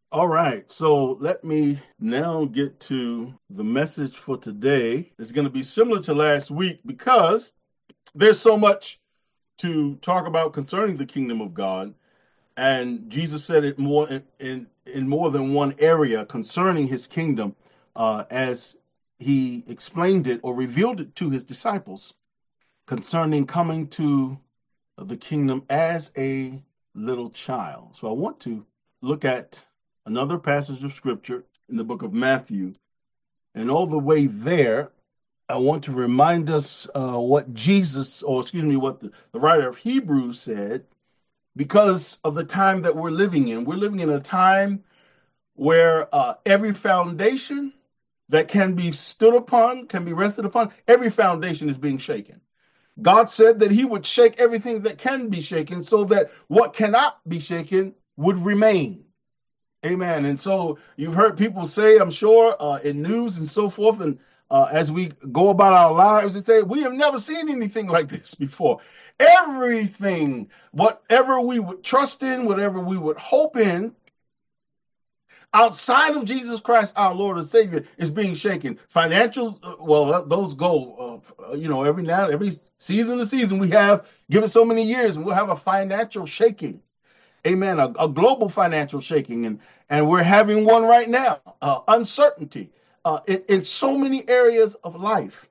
All right, so let me now get to the message for today. It's going to be similar to last week because there's so much to talk about concerning the kingdom of God, and Jesus said it more in more than one area concerning his kingdom, as he explained it or revealed it to his disciples concerning coming to the kingdom as a little child. So I want to look at another passage of scripture in the book of Matthew. And all the way there, I want to remind us what Jesus, or excuse me, what the writer of Hebrews said, because of the time that we're living in. We're living in a time where every foundation that can be stood upon, can be rested upon, every foundation is being shaken. God said that he would shake everything that can be shaken so that what cannot be shaken would remain. Amen. And so you've heard people say, I'm sure, in news and so forth, and as we go about our lives, they say, we have never seen anything like this before. Everything, whatever we would trust in, whatever we would hope in, outside of Jesus Christ, our Lord and Savior, is being shaken. Financials, those go, every season to season, we have, give it so many years, and we'll have a financial shaking. Amen. A global financial shaking. And we're having one right now. Uncertainty in so many areas of life.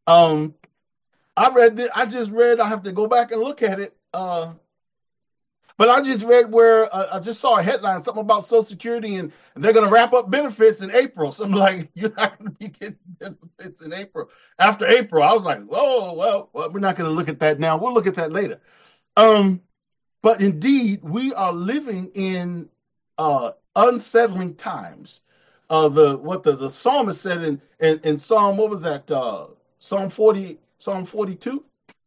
I just read, I have to go back and look at it. But I just read where I just saw a headline, something about Social Security, and they're going to wrap up benefits in April. So I'm like, you're not going to be getting benefits in April. After April, I was like, whoa, well, we're not going to look at that now. We'll look at that later. But indeed, we are living in unsettling times. The psalmist said in Psalm, what was that? Psalm 40, Psalm 42,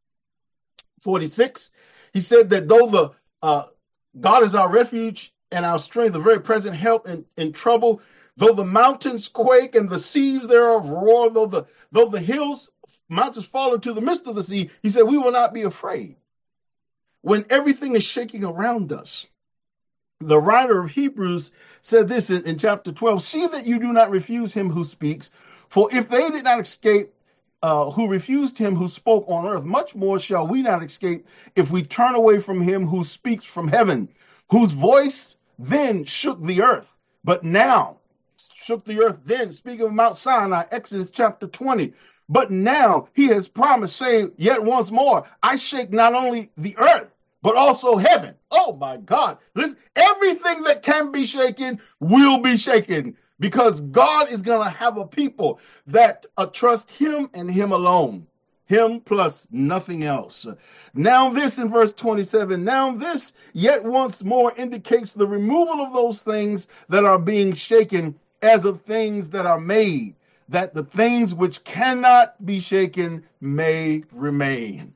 46. He said that though God is our refuge and our strength, the very present help in trouble, though the mountains quake and the seas thereof roar, though the mountains fall into the midst of the sea, he said, we will not be afraid. When everything is shaking around us, the writer of Hebrews said this in chapter 12, see that you do not refuse him who speaks, for if they did not escape who refused him who spoke on earth, much more shall we not escape if we turn away from him who speaks from heaven, whose voice then shook the earth, but now shook the earth then, speaking of Mount Sinai, Exodus chapter 20. But now he has promised, saying, yet once more, I shake not only the earth, but also heaven. Oh my God. Listen, everything that can be shaken will be shaken, because God is going to have a people that trust him and him alone. Him plus nothing else. Now this in verse 27, now this yet once more indicates the removal of those things that are being shaken as of things that are made, that the things which cannot be shaken may remain.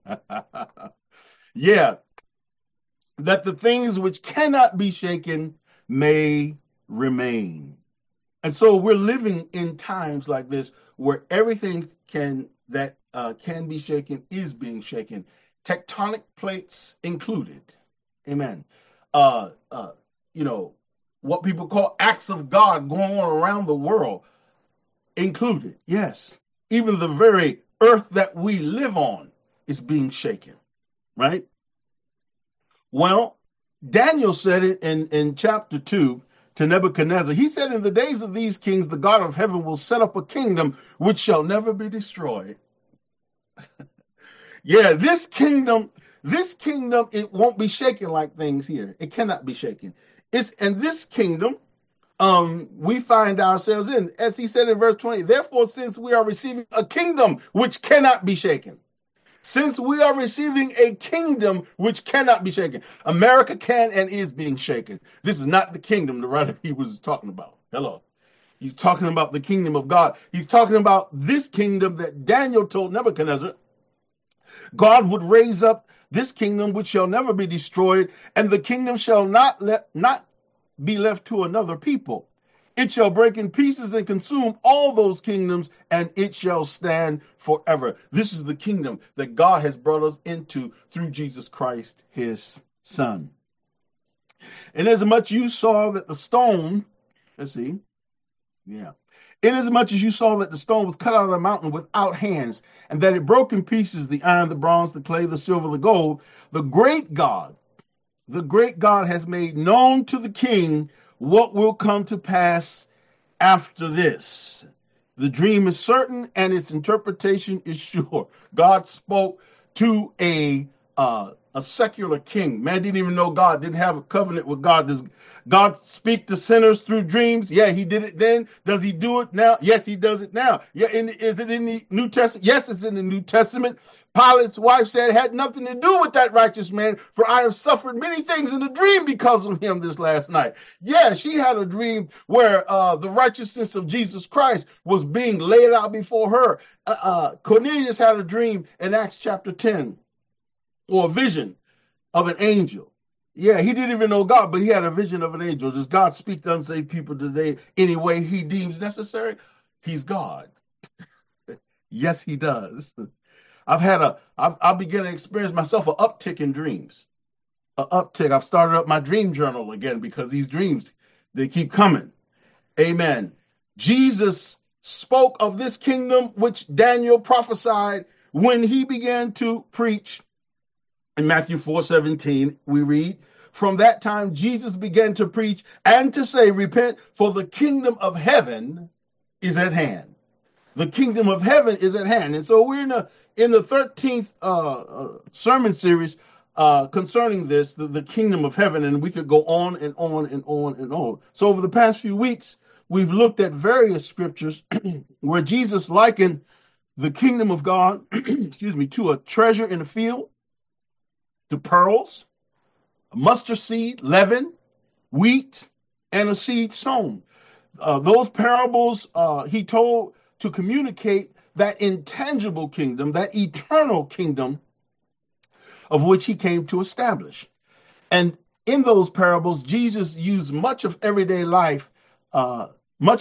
Yeah, that the things which cannot be shaken may remain. And so we're living in times like this where everything that can be shaken is being shaken, tectonic plates included. Amen. Uh, uh, what people call acts of God going on around the world included. Yes, even the very earth that we live on is being shaken. Right? Well, Daniel said it in chapter 2 to Nebuchadnezzar. He said, in the days of these kings, the God of heaven will set up a kingdom which shall never be destroyed. Yeah, this kingdom, it won't be shaken like things here. It cannot be shaken. And this kingdom, we find ourselves in, as he said in verse 20, therefore, since we are receiving a kingdom which cannot be shaken, since we are receiving a kingdom which cannot be shaken. America can and is being shaken. This is not the kingdom the writer of Hebrews is talking about. Hello. He's talking about the kingdom of God. He's talking about this kingdom that Daniel told Nebuchadnezzar. God would raise up this kingdom which shall never be destroyed, and the kingdom shall not be left to another people. It shall break in pieces and consume all those kingdoms, and it shall stand forever. This is the kingdom that God has brought us into through Jesus Christ, his son. Inasmuch you saw that the stone, let's see, yeah. Inasmuch as you saw that the stone was cut out of the mountain without hands, and that it broke in pieces the iron, the bronze, the clay, the silver, the gold, the great God has made known to the king what will come to pass after this. The dream is certain and its interpretation is sure. God spoke to a secular king. Man didn't even know God, didn't have a covenant with God. Does God speak to sinners through dreams? Yeah, he did it then. Does he do it now? Yes, he does it now. Yeah, is it in the New Testament? Yes, it's in the New Testament. Pilate's wife said it had nothing to do with that righteous man, for I have suffered many things in a dream because of him this last night. Yeah, she had a dream where the righteousness of Jesus Christ was being laid out before her. Cornelius had a dream in Acts chapter 10, or a vision of an angel. Yeah, he didn't even know God, but he had a vision of an angel. Does God speak to unsaved people today any way he deems necessary? He's God. Yes, he does. I began to experience myself an uptick in dreams. An uptick. I've started up my dream journal again because these dreams, they keep coming. Amen. Jesus spoke of this kingdom which Daniel prophesied when he began to preach. In Matthew 4:17, we read, from that time Jesus began to preach and to say, repent, for the kingdom of heaven is at hand. The kingdom of heaven is at hand. And so we're in the 13th sermon series concerning this, the kingdom of heaven, and we could go on and on and on and on. So over the past few weeks, we've looked at various scriptures where Jesus likened the kingdom of God, to a treasure in the field, to pearls, a mustard seed, leaven, wheat, and a seed sown. Those parables he told to communicate that intangible kingdom, that eternal kingdom of which he came to establish. And in those parables, Jesus used much of the everyday life of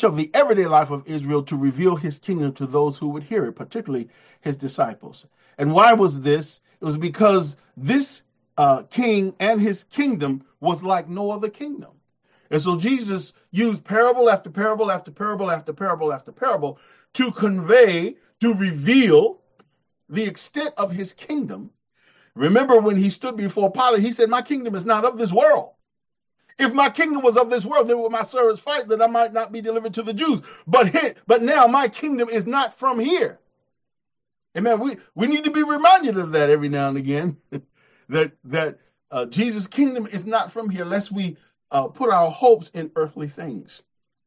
Israel to reveal his kingdom to those who would hear it, particularly his disciples. And why was this? It was because this king and his kingdom was like no other kingdom. And so Jesus used parable after parable after parable after parable after parable to convey, to reveal the extent of his kingdom. Remember when he stood before Pilate, he said, my kingdom is not of this world. If my kingdom was of this world, then would my servants fight that I might not be delivered to the Jews. But now my kingdom is not from here. Amen. We need to be reminded of that every now and again, that Jesus' kingdom is not from here, lest we put our hopes in earthly things.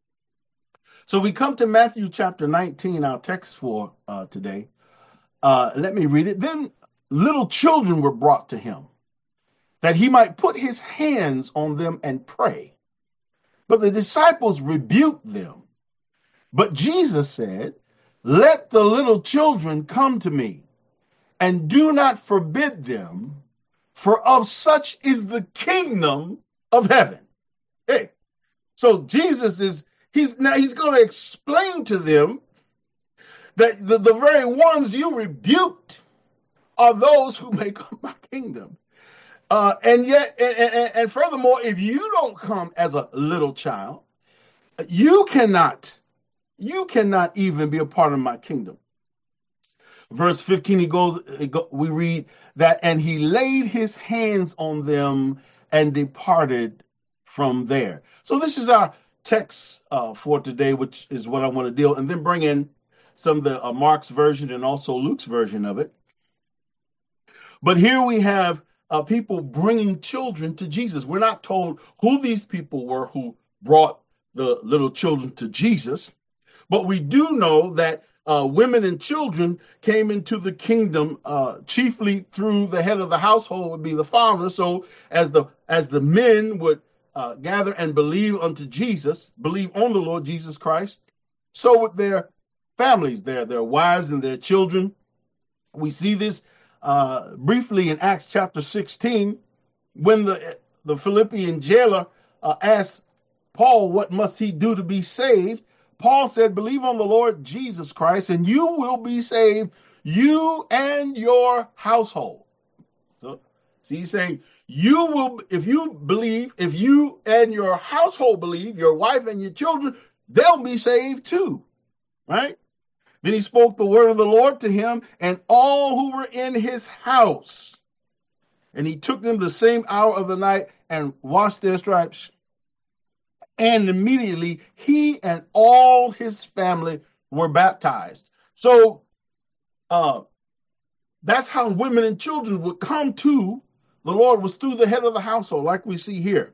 So we come to Matthew chapter 19, our text for today. Let me read it. Then little children were brought to him, that he might put his hands on them and pray. But the disciples rebuked them. But Jesus said, let the little children come to me, and do not forbid them, for of such is the kingdom of heaven. Hey, so Jesus he's going to explain to them that the very ones you rebuked are those who make up my kingdom. And furthermore, if you don't come as a little child, you cannot even be a part of my kingdom. Verse 15, we read that, and he laid his hands on them and departed from there. So this is our text for today, which is what I want to deal, and then bring in some of the Mark's version and also Luke's version of it. But here we have people bringing children to Jesus. We're not told who these people were who brought the little children to Jesus, but we do know that women and children came into the kingdom chiefly through the head of the household, would be the father. So as the men would gather and believe unto Jesus, believe on the Lord Jesus Christ, so with their families, their wives and their children. We see this briefly in Acts chapter 16, when the Philippian jailer asked Paul, what must he do to be saved? Paul said, believe on the Lord Jesus Christ, and you will be saved, you and your household. So, see, he's saying, You will, if you believe, if you and your household believe, your wife and your children, they'll be saved too, right? Then he spoke the word of the Lord to him and all who were in his house. And he took them the same hour of the night and washed their stripes. And immediately he and all his family were baptized. So that's how women and children would come to the Lord, was through the head of the household, like we see here.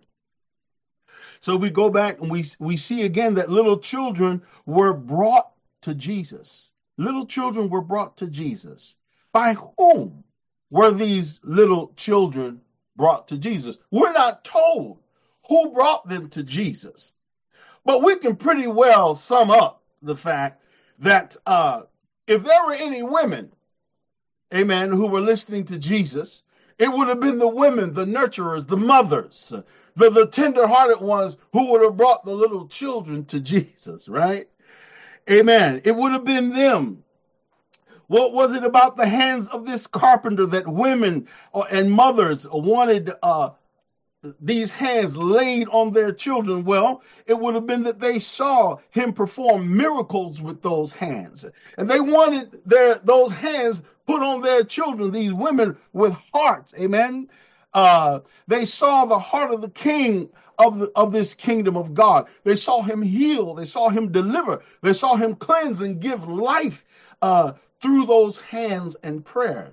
So we go back and we see again that little children were brought to Jesus. Little children were brought to Jesus. By whom were these little children brought to Jesus? We're not told who brought them to Jesus. But we can pretty well sum up the fact that if there were any women, amen, who were listening to Jesus, it would have been the women, the nurturers, the mothers, the tender-hearted ones who would have brought the little children to Jesus, right? Amen. It would have been them. What was it about the hands of this carpenter that women and mothers wanted these hands laid on their children? Well, it would have been that they saw him perform miracles with those hands. And they wanted those hands put on their children, these women with hearts. Amen. They saw the heart of the king of this kingdom of God. They saw him heal. They saw him deliver. They saw him cleanse and give life through those hands and prayer.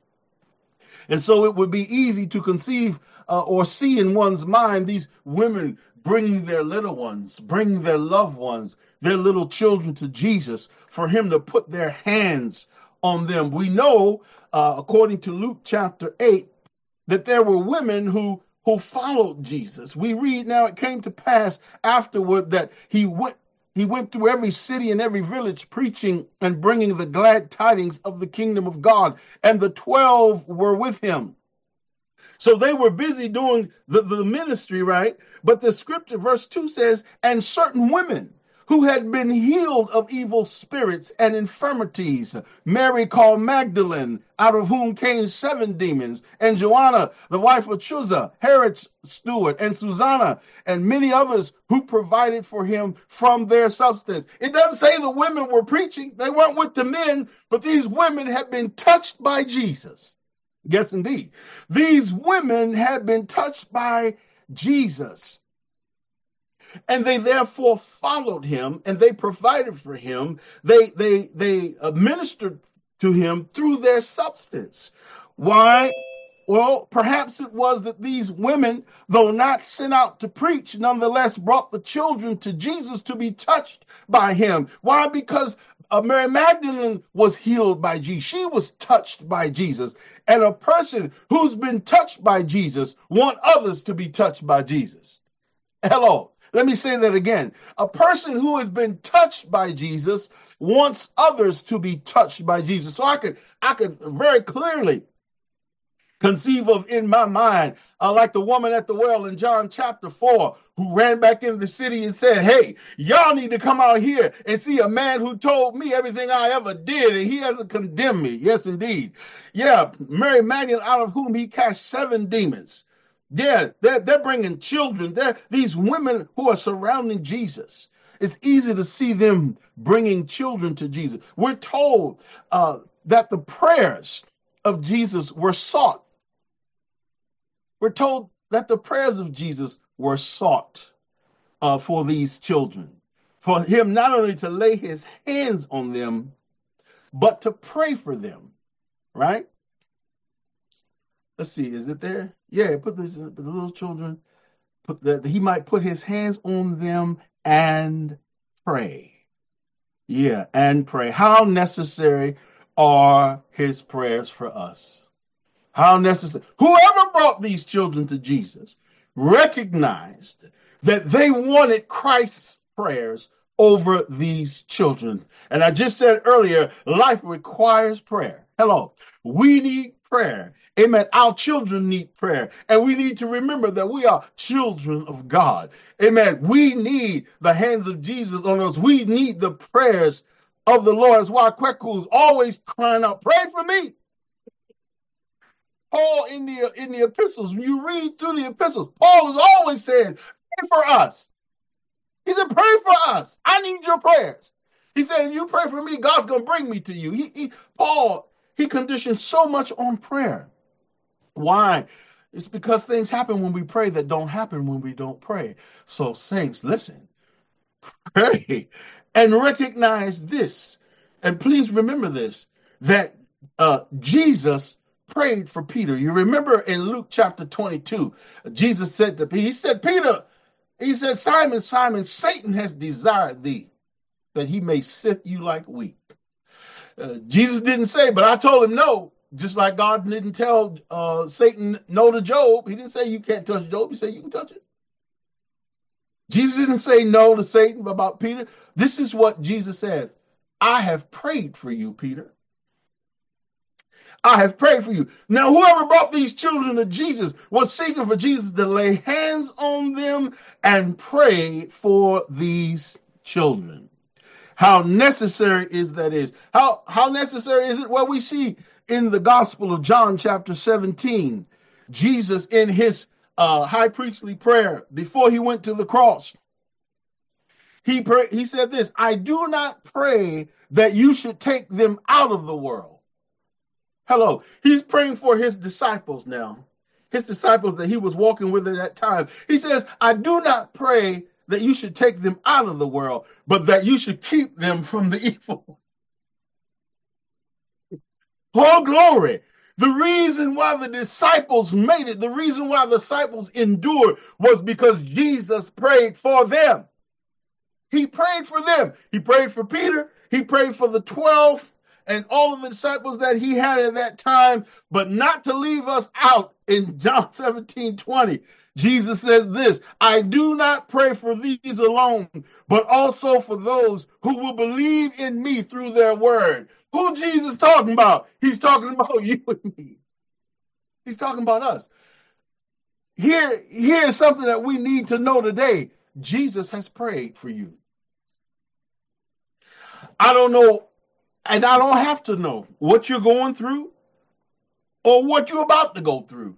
And so it would be easy to conceive or see in one's mind these women bringing their little ones, bringing their loved ones, their little children to Jesus for him to put their hands on them. We know, according to Luke chapter 8, that there were women who followed Jesus. We read, now it came to pass afterward that he went through every city and every village preaching and bringing the glad tidings of the kingdom of God. And the 12 were with him. So they were busy doing the ministry, right? But the scripture, verse 2 says, and certain women who had been healed of evil spirits and infirmities, Mary called Magdalene, out of whom came 7 demons, and Joanna, the wife of Chuza, Herod's steward, and Susanna, and many others who provided for him from their substance. It doesn't say the women were preaching. They weren't with the men, but these women had been touched by Jesus. Yes, indeed. These women had been touched by Jesus. And they therefore followed him, and they provided for him. They ministered to him through their substance. Why? Well, perhaps it was that these women, though not sent out to preach, nonetheless brought the children to Jesus to be touched by him. Why? Because Mary Magdalene was healed by Jesus. She was touched by Jesus. And a person who's been touched by Jesus wants others to be touched by Jesus. Hello. Let me say that again. A person who has been touched by Jesus wants others to be touched by Jesus. So I could very clearly conceive of in my mind, like the woman at the well in John chapter 4, who ran back into the city and said, hey, y'all need to come out here and see a man who told me everything I ever did, and he hasn't condemned me. Yes, indeed. Yeah, Mary Magdalene, out of whom he cast 7 demons. Yeah, they're bringing children. These women who are surrounding Jesus. It's easy to see them bringing children to Jesus. We're told that the prayers of Jesus were sought. We're told that the prayers of Jesus were sought for these children. For him not only to lay his hands on them, but to pray for them. Right? Let's see, is it there? Yeah, put this, the little children, he might put his hands on them and pray. Yeah, and pray. How necessary are his prayers for us? How necessary. Whoever brought these children to Jesus recognized that they wanted Christ's prayers over these children. And I just said earlier, life requires prayer. Hello. We need prayer. Amen. Our children need prayer. And we need to remember that we are children of God. Amen. We need the hands of Jesus on us. We need the prayers of the Lord. That's why Kweku is always crying out, pray for me. Paul in the epistles, when you read through the epistles, Paul is always saying, pray for us. He said, pray for us. I need your prayers. He said, if you pray for me, God's going to bring me to you. Paul conditions so much on prayer. Why? It's because things happen when we pray that don't happen when we don't pray. So, saints, listen, pray and recognize this. And please remember this, that Jesus prayed for Peter. You remember in Luke chapter 22, Jesus said to Peter, he said, Simon, Simon, Satan has desired thee that he may sift you like wheat. Jesus didn't say, but I told him no. Just like God didn't tell Satan no to Job. He didn't say you can't touch Job. He said you can touch it. Jesus didn't say no to Satan about Peter. This is what Jesus says. I have prayed for you, Peter. I have prayed for you. Now, whoever brought these children to Jesus was seeking for Jesus to lay hands on them and pray for these children. How necessary is that is? How necessary is it? Well, we see in the Gospel of John chapter 17, Jesus in his high priestly prayer before he went to the cross, he said this, I do not pray that you should take them out of the world. Hello, he's praying for his disciples now, his disciples that he was walking with at that time. He says, I do not pray that you should take them out of the world, but that you should keep them from the evil. Oh, glory. The reason why the disciples made it, the reason why the disciples endured was because Jesus prayed for them. He prayed for them. He prayed for Peter. He prayed for the 12 and all of the disciples that he had at that time, but not to leave us out. In John 17:20, Jesus says this, I do not pray for these alone, but also for those who will believe in me through their word. Who Jesus talking about? He's talking about you and me. He's talking about us. Here's something that we need to know today. Jesus has prayed for you. I don't know, and I don't have to know what you're going through or what you're about to go through.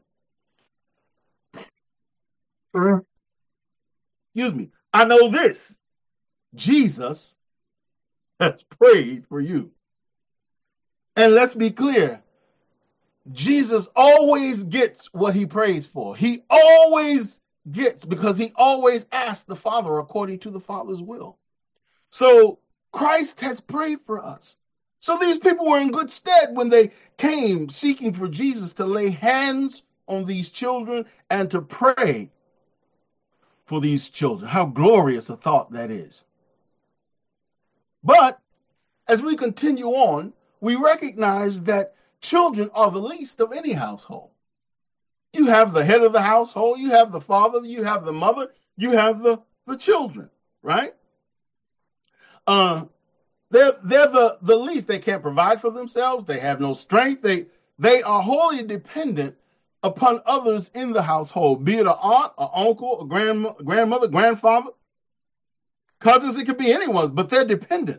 Excuse me. I know this. Jesus has prayed for you. And let's be clear. Jesus always gets what he prays for. He always gets, because he always asks the Father according to the Father's will. So Christ has prayed for us. So these people were in good stead when they came seeking for Jesus to lay hands on these children and to pray for these children. How glorious a thought that is. But as we continue on, we recognize that children are the least of any household. You have the head of the household, you have the father, you have the mother, you have the children, right? They're the least. They can't provide for themselves. They have no strength. They are wholly dependent upon others in the household, be it an aunt, an uncle, a grandmother, grandfather, cousins. It could be anyone's, but they're dependent.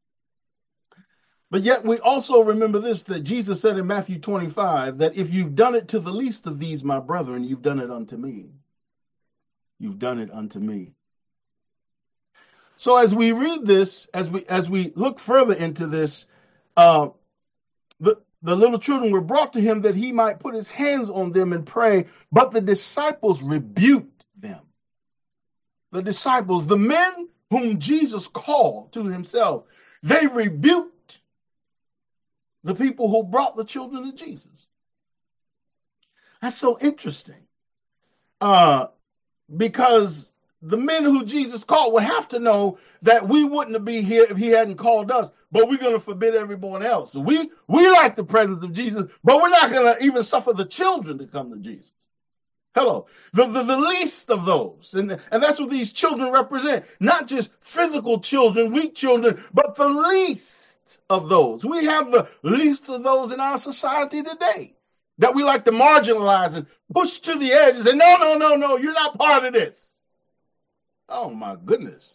But yet we also remember this, that Jesus said in Matthew 25, that if you've done it to the least of these, my brethren, you've done it unto me. You've done it unto me. So as we read this, as we look further into this, the little children were brought to him that he might put his hands on them and pray, but the disciples rebuked them. The disciples, the men whom Jesus called to himself, they rebuked the people who brought the children to Jesus. That's so interesting. Because the men who Jesus called would have to know that we wouldn't be here if he hadn't called us, but we're going to forbid everyone else. We like the presence of Jesus, but we're not going to even suffer the children to come to Jesus. Hello, the least of those. And that's what these children represent. Not just physical children, weak children, but the least of those. We have the least of those in our society today that we like to marginalize and push to the edge and say, no, you're not part of this. Oh, my goodness.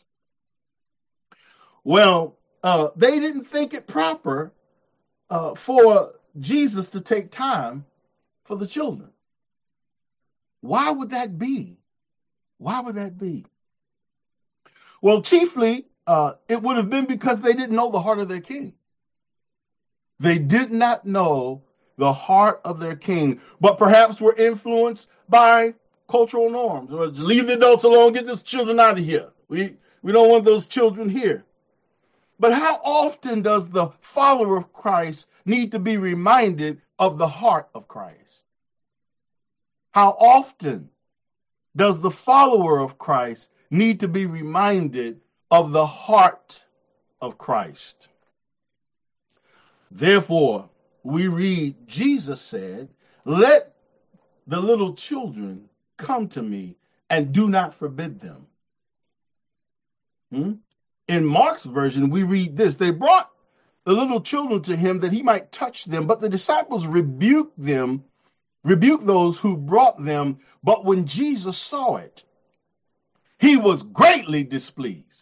Well, they didn't think it proper for Jesus to take time for the children. Why would that be? Why would that be? Well, chiefly, it would have been because they didn't know the heart of their king. They did not know the heart of their king, but perhaps were influenced by cultural norms. Or leave the adults alone, get these children out of here. We don't want those children here. But how often does the follower of Christ need to be reminded of the heart of Christ? How often does the follower of Christ need to be reminded of the heart of Christ? Therefore, we read, Jesus said, "Let the little children come to me and do not forbid them." In Mark's version, we read this: "They brought the little children to him that he might touch them, but the disciples rebuked those who brought them. But when Jesus saw it, he was greatly displeased."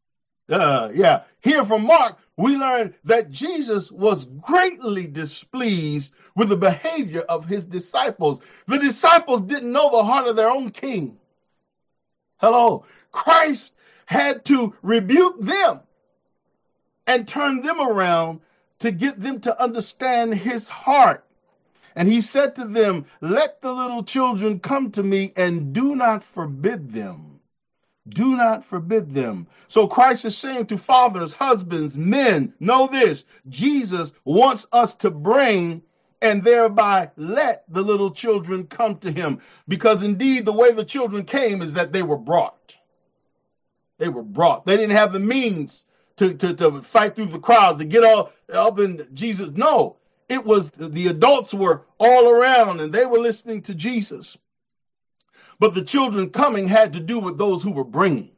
Here from Mark, we learn that Jesus was greatly displeased with the behavior of his disciples. The disciples didn't know the heart of their own king. Hello. Christ had to rebuke them and turn them around to get them to understand his heart. And he said to them, "Let the little children come to me and do not forbid them." Do not forbid them. So Christ is saying to fathers, husbands, men, know this: Jesus wants us to bring and thereby let the little children come to him. Because indeed, the way the children came is that they were brought. They were brought. They didn't have the means to fight through the crowd, to get all up in Jesus. No, it was the adults were all around and they were listening to Jesus. But the children coming had to do with those who were bringing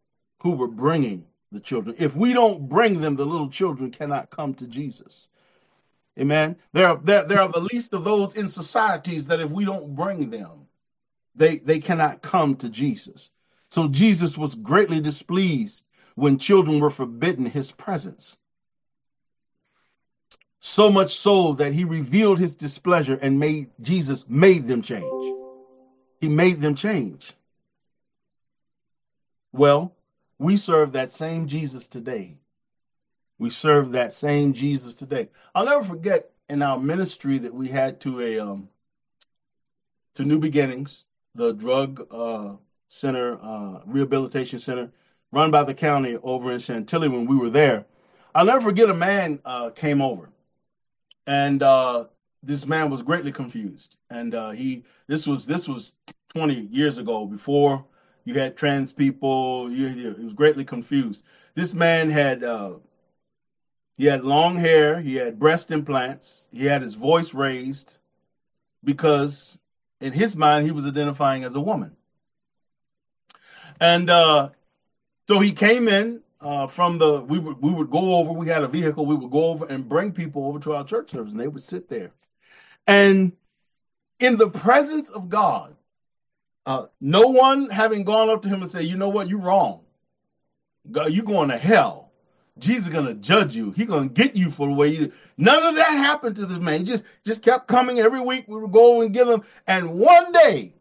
the children. If we don't bring them, the little children cannot come to Jesus. Amen. There are the least of those in societies that if we don't bring them, they cannot come to Jesus. So Jesus was greatly displeased when children were forbidden his presence. So much so that he revealed his displeasure and Jesus made them change. He made them change. Well, we serve that same Jesus today. We serve that same Jesus today. I'll never forget in our ministry that we had to New Beginnings, the drug center, rehabilitation center, run by the county over in Chantilly when we were there. I'll never forget a man came over, and this man was greatly confused, and this was 20 years ago, before you had trans people. He was greatly confused. This man had he had long hair, he had breast implants, he had his voice raised because in his mind he was identifying as a woman, and so he came in from the we would go over. We had a vehicle. We would go over and bring people over to our church service, and they would sit there. And in the presence of God, no one having gone up to him and said, "You know what, you're wrong. God, you're going to hell. Jesus is going to judge you. He's going to get you for the way you do." None of that happened to this man. He just kept coming every week. We would go and give him. And one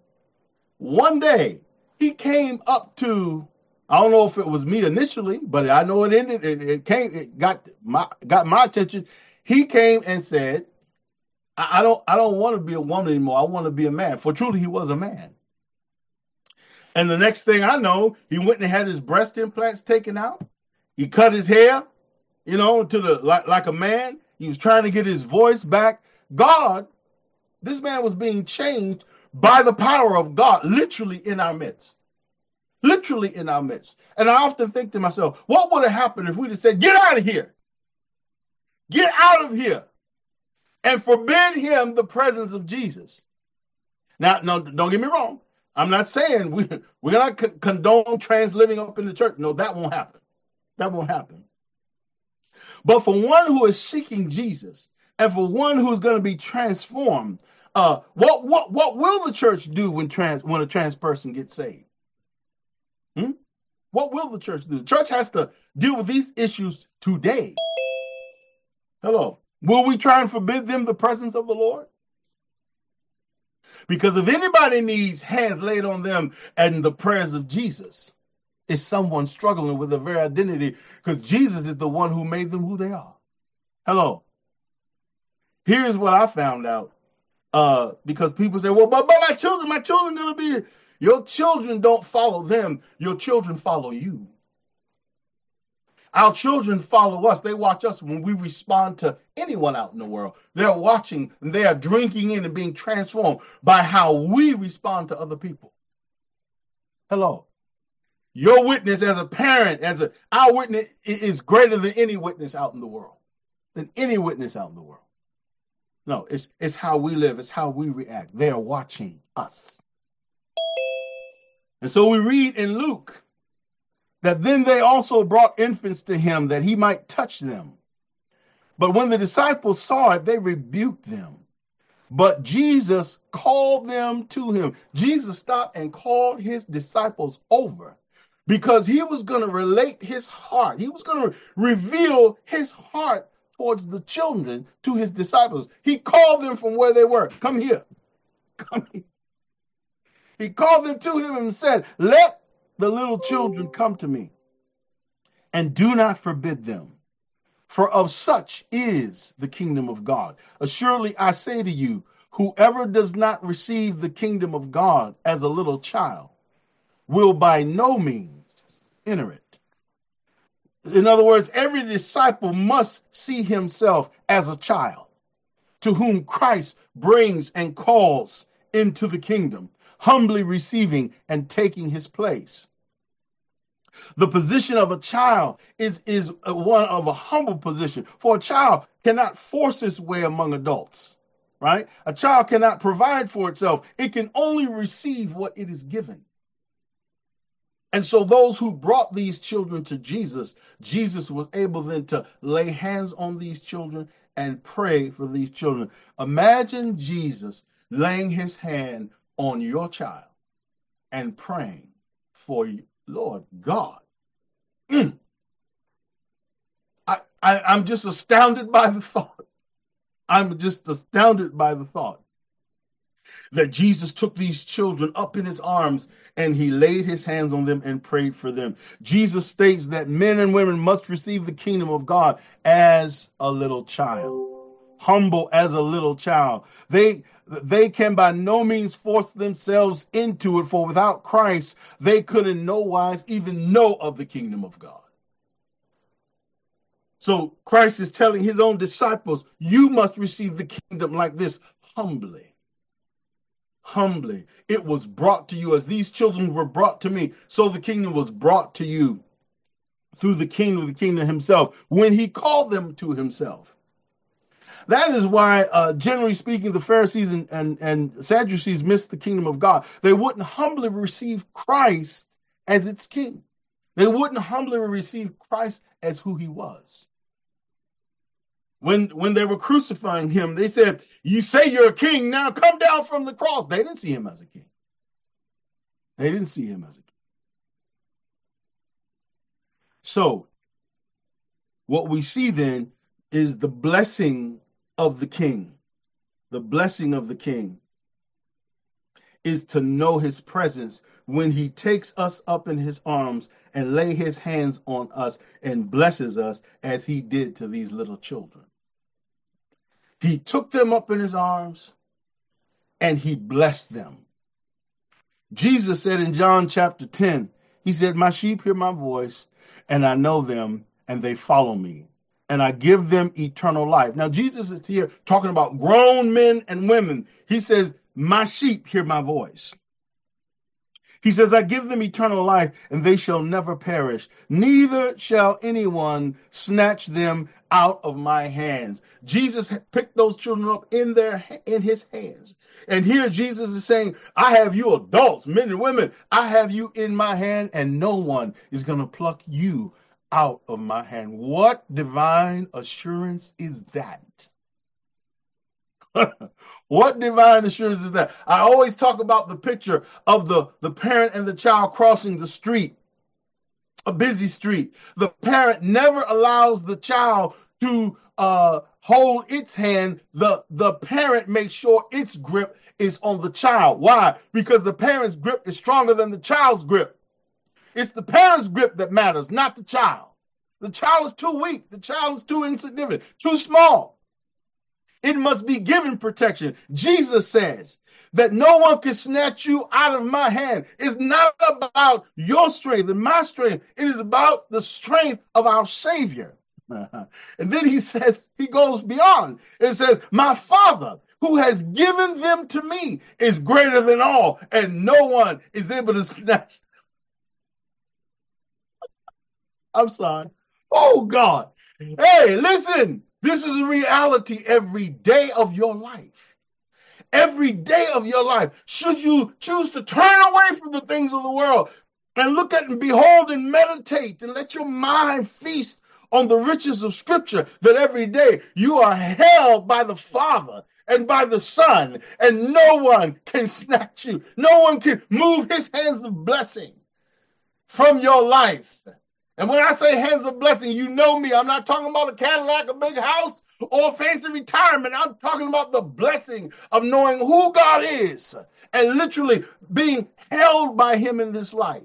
day, he came up to, I don't know if it was me initially, but I know it ended. It got my attention. He came and said, I don't want to be a woman anymore. I want to be a man." For truly, he was a man. And the next thing I know, he went and had his breast implants taken out. He cut his hair, to like a man. He was trying to get his voice back. This man was being changed by the power of God, literally in our midst. Literally in our midst. And I often think to myself, what would have happened if we'd have said, "Get out of here. Get out of here," and forbid him the presence of Jesus? Now, no, don't get me wrong. I'm not saying we're not condone trans living up in the church. No, that won't happen. That won't happen. But for one who is seeking Jesus, and for one who's going to be transformed, what will the church do when a trans person gets saved? What will the church do? The church has to deal with these issues today. Hello. Will we try and forbid them the presence of the Lord? Because if anybody needs hands laid on them and the prayers of Jesus, it's someone struggling with their very identity, because Jesus is the one who made them who they are. Hello. Here's what I found out. Because people say, well, but my children going to be here. Your children don't follow them. Your children follow you. Our children follow us. They watch us when we respond to anyone out in the world. They're watching and they are drinking in and being transformed by how we respond to other people. Hello. Your witness as a parent, our witness is greater than any witness out in the world. Than any witness out in the world. No, it's how we live. It's how we react. They are watching us. And so we read in Luke that then they also brought infants to him that he might touch them. But when the disciples saw it, they rebuked them. But Jesus called them to him. Jesus stopped and called his disciples over because he was going to relate his heart. He was going to reveal his heart towards the children to his disciples. He called them from where they were. Come here. Come here. He called them to him and said, let the little children come to me, and do not forbid them, for of such is the kingdom of God. Assuredly, I say to you, whoever does not receive the kingdom of God as a little child will by no means enter it. In other words, every disciple must see himself as a child to whom Christ brings and calls into the kingdom, humbly receiving and taking his place. The position of a child is one of a humble position. For a child cannot force its way among adults, right? A child cannot provide for itself. It can only receive what it is given. And so those who brought these children to Jesus, Jesus was able then to lay hands on these children and pray for these children. Imagine Jesus laying his hand on your child and praying for you. Lord God. I'm just astounded by the thought. I'm just astounded by the thought that Jesus took these children up in his arms and he laid his hands on them and prayed for them. Jesus states that men and women must receive the kingdom of God as a little child, humble as a little child. They can by no means force themselves into it, for without Christ, they could in no wise even know of the kingdom of God. So Christ is telling his own disciples, you must receive the kingdom like this, humbly. Humbly. It was brought to you as these children were brought to me. So the kingdom was brought to you through the king of the kingdom himself when he called them to himself. That is why, generally speaking, the Pharisees and Sadducees missed the kingdom of God. They wouldn't humbly receive Christ as its king. They wouldn't humbly receive Christ as who he was. When they were crucifying him, they said, you say you're a king, now come down from the cross. They didn't see him as a king. They didn't see him as a king. So, what we see then is the blessing of the king. The blessing of the king is to know his presence when he takes us up in his arms and lay his hands on us and blesses us as he did to these little children. He took them up in his arms and he blessed them. Jesus said in John chapter 10, he said, my sheep hear my voice and I know them and they follow me. And I give them eternal life. Now, Jesus is here talking about grown men and women. He says, my sheep hear my voice. He says, I give them eternal life, and they shall never perish. Neither shall anyone snatch them out of my hands. Jesus picked those children up in his hands. And here Jesus is saying, I have you adults, men and women. I have you in my hand, and no one is going to pluck you out of my hand. What divine assurance is that? What divine assurance is that? I always talk about the picture of the parent and the child crossing the street, a busy street. The parent never allows the child to hold its hand, the parent makes sure its grip is on the child. Why? Because the parent's grip is stronger than the child's grip. It's the parent's grip that matters, not the child. The child is too weak. The child is too insignificant, too small. It must be given protection. Jesus says that no one can snatch you out of my hand. It's not about your strength and my strength. It is about the strength of our Savior. And then he says, he goes beyond. It says, my Father who has given them to me is greater than all, and no one is able to snatch them. I'm sorry. Oh, God. Hey, listen. This is a reality every day of your life. Every day of your life. Should you choose to turn away from the things of the world and look at and behold and meditate and let your mind feast on the riches of Scripture, that every day you are held by the Father and by the Son, and no one can snatch you. No one can move his hands of blessing from your life. And when I say hands of blessing, you know me. I'm not talking about a Cadillac, a big house, or fancy retirement. I'm talking about the blessing of knowing who God is and literally being held by him in this life.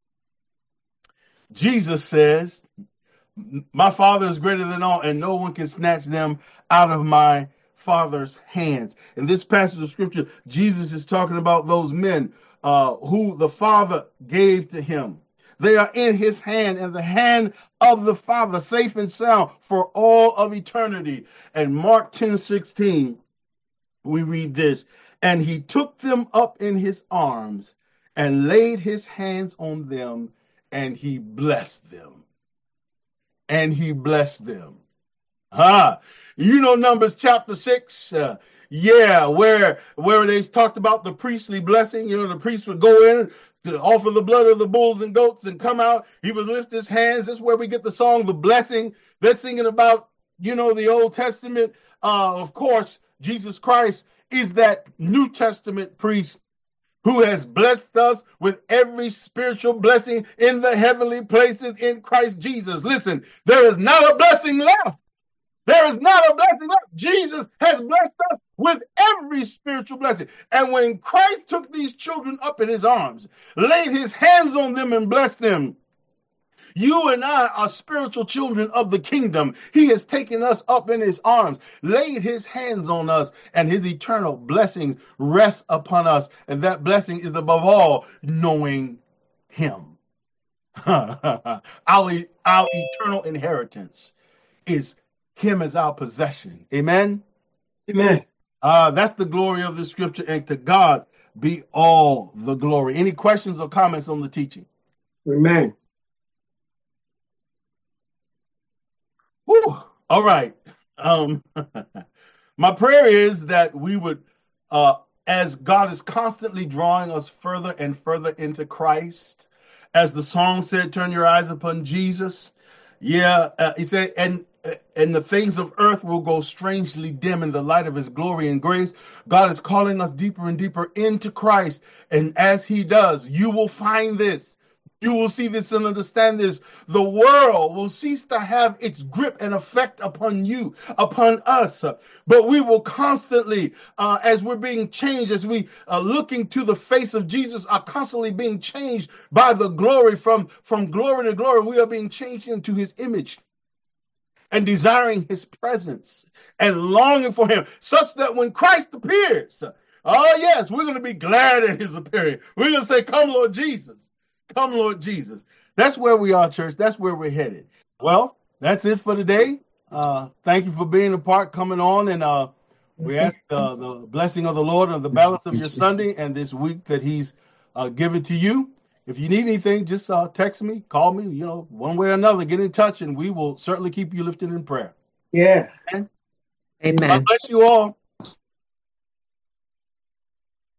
Jesus says, my Father is greater than all, and no one can snatch them out of my Father's hands. In this passage of Scripture, Jesus is talking about those men who the Father gave to him. They are in his hand, and the hand of the Father, safe and sound for all of eternity. And Mark 10:16, we read this, and he took them up in his arms and laid his hands on them, and he blessed them. And he blessed them. You know Numbers chapter 6, where they talked about the priestly blessing. You know, the priest would go in to offer the blood of the bulls and goats and come out. He would lift his hands. That's where we get the song, The Blessing. They're singing about, you know, the Old Testament. Of course, Jesus Christ is that New Testament priest who has blessed us with every spiritual blessing in the heavenly places in Christ Jesus. Listen, there is not a blessing left. There is not a blessing left. Jesus has blessed us with every spiritual blessing. And when Christ took these children up in his arms, laid his hands on them and blessed them, you and I are spiritual children of the kingdom. He has taken us up in his arms, laid his hands on us, and his eternal blessings rest upon us. And that blessing is above all knowing him. Our eternal inheritance is him as our possession. Amen? Amen. That's the glory of the Scripture, and to God be all the glory. Any questions or comments on the teaching? Amen. Whew. All right. My prayer is that we would, as God is constantly drawing us further and further into Christ, as the song said, turn your eyes upon Jesus. He said, and the things of earth will go strangely dim in the light of his glory and grace. God is calling us deeper and deeper into Christ. And as he does, you will find this. You will see this and understand this. The world will cease to have its grip and effect upon you, upon us. But we will constantly, as we're being changed, as we are looking to the face of Jesus, are constantly being changed by the glory. From glory to glory, we are being changed into his image and desiring his presence and longing for him, such that when Christ appears, oh yes, we're going to be glad at his appearing. We're going to say, come, Lord Jesus. Come, Lord Jesus. That's where we are, church. That's where we're headed. Well, that's it for today. Thank you for being a part, coming on, and we ask the blessing of the Lord and the balance of your Sunday and this week that he's given to you. If you need anything, just text me, call me, you know, one way or another, get in touch, and we will certainly keep you lifted in prayer. Yeah. Amen. Amen. God bless you all.